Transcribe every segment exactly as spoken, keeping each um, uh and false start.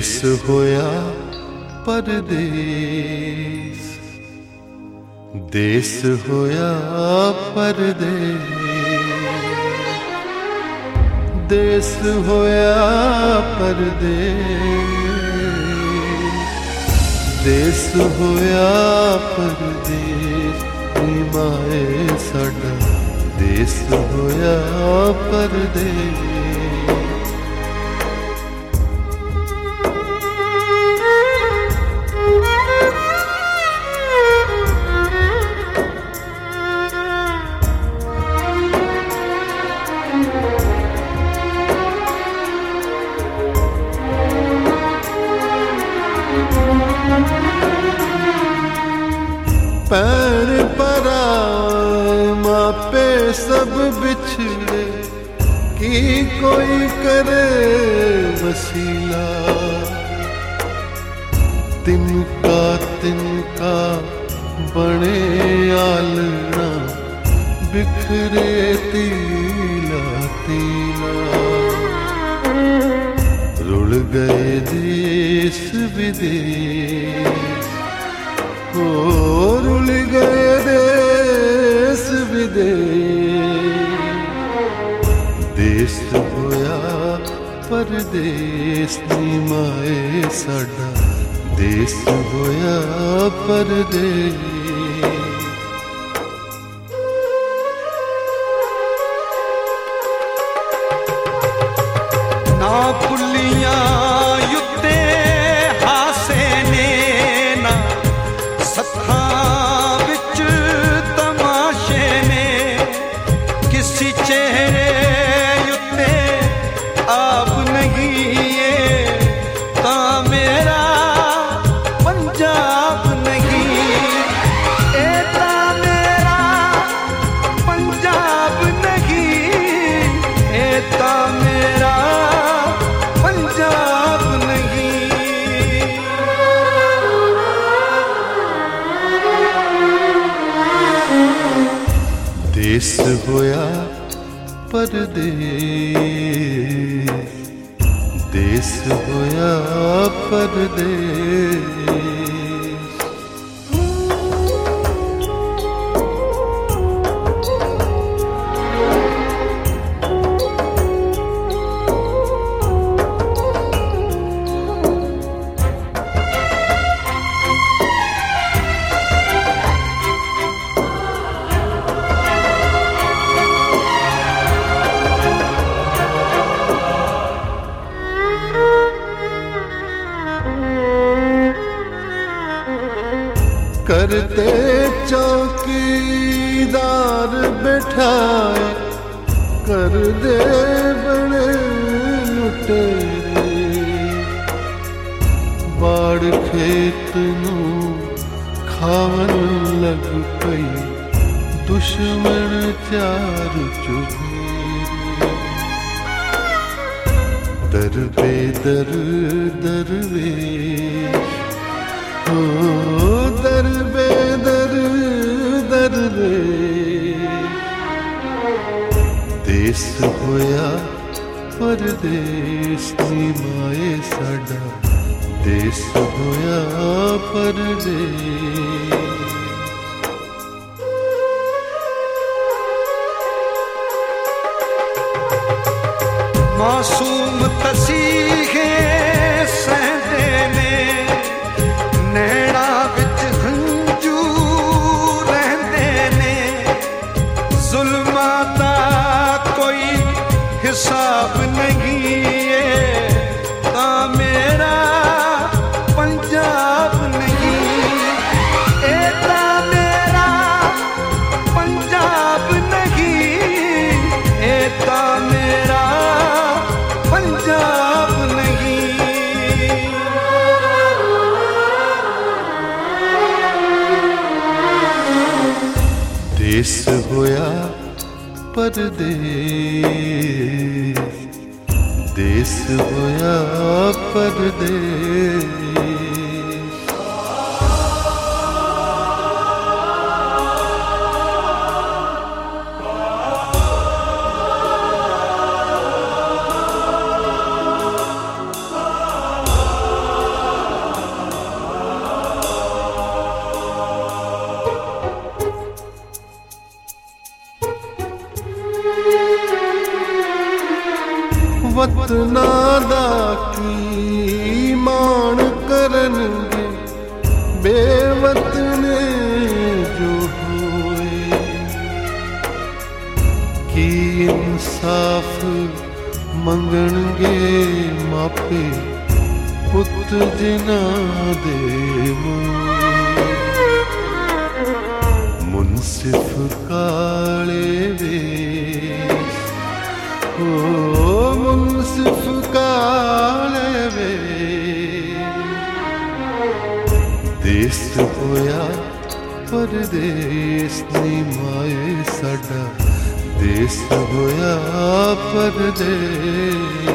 देश होया परदेस, देश होया परदेस, देश होया परदेस, देश होया परदेस, माए साडा देश होया परदेस। पैर परा मापे सब बिछड़े, की कोई करे वसीला, तिनका तिनका बने आलना, बिखरे तीला तीला, रुल गए देश विदेश, ओ रुल गए देश विदेश, देश होया परदेस, माए साडा देश होया परदेस। ना पुलियां युद्धे हासे ने, ना सत्थां विच तमाशे ने, किसी चेहरे युद्धे आप नहीं है, ता मेरा पंजाब नहीं, ए ता मेरा पंजाब नहीं, ए ता मेरा पंजाब नहीं। देश होया परदेस, देश होया परदेस। करते चौकीदार बैठाए, कर दे बड़े लुटेरे, बाड़ खेत नू खावन लग पई, दुश्मन चार चुफेरे, दर बेदर दरवेश, ओ दर बेदर दरवेश, देश होया परदेस, माए साडा देश होया परदेस। मासूम तसीहे सहदे ने, नैना विच हंजू रहंदे ने, जुल्मां दा कोई हिसाब नहीं है, ता मेरा पंजाब नहीं, ए ता मेरा पंजाब नहीं, ए ता मेरा पंजाब नहीं। देश होया परदेस, देश होया परदेस। मंगणगे बेवतने जो होए कि इंसाफ मंगणगे मापे पुत जिना दे मोए मुनसिफ काले वेश ओ मुनसिफ काले वेश देस होया परदेस नी माए साडा देस होया परदेस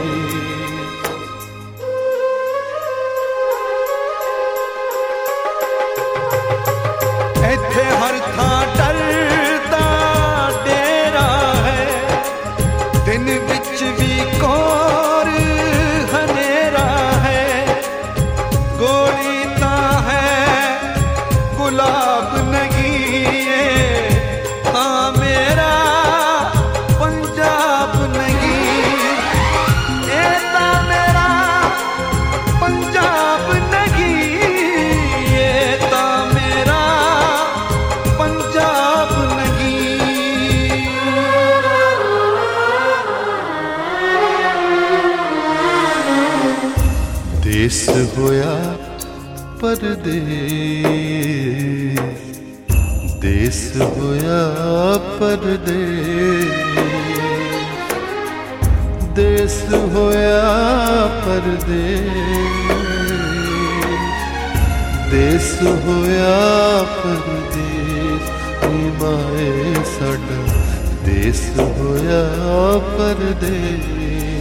इत्थे हर थां डर दा डेरा है दिन विच भी कोर हनेरा है गोली तां है गुलाब नहीं है हाँ मेरा पंजाब नहीं ए तां मेरा पंजाब नहीं ये तां मेरा पंजाब नहीं देस होया परदेस देस होया परदेस देस होया परदेस देस होया परदेस नी माए साडा देस होया परदेस।